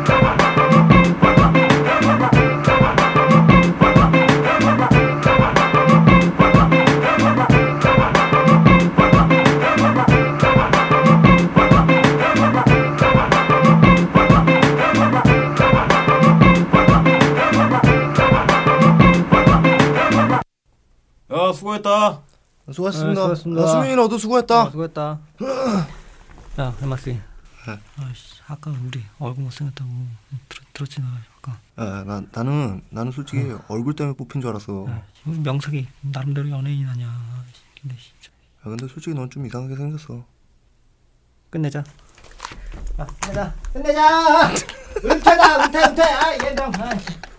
야, 수고했다. 수고했습니다. 수고했습니다. 수민이 너도 수고했다. 수고했다. 야, 헬마씨. 아이씨, 아까 우리 얼굴 못생겼다고 들었지 나 아까. 야, 나는 솔직히 얼굴 때문에 뽑힌 줄 알았어. 야, 우리 명석이 나름대로 연예인 아니야. 근데 진짜. 야, 근데 솔직히 넌 좀 이상하게 생겼어. 끝내자. 끝내자. 은퇴다. 은퇴. 아, 얘랑.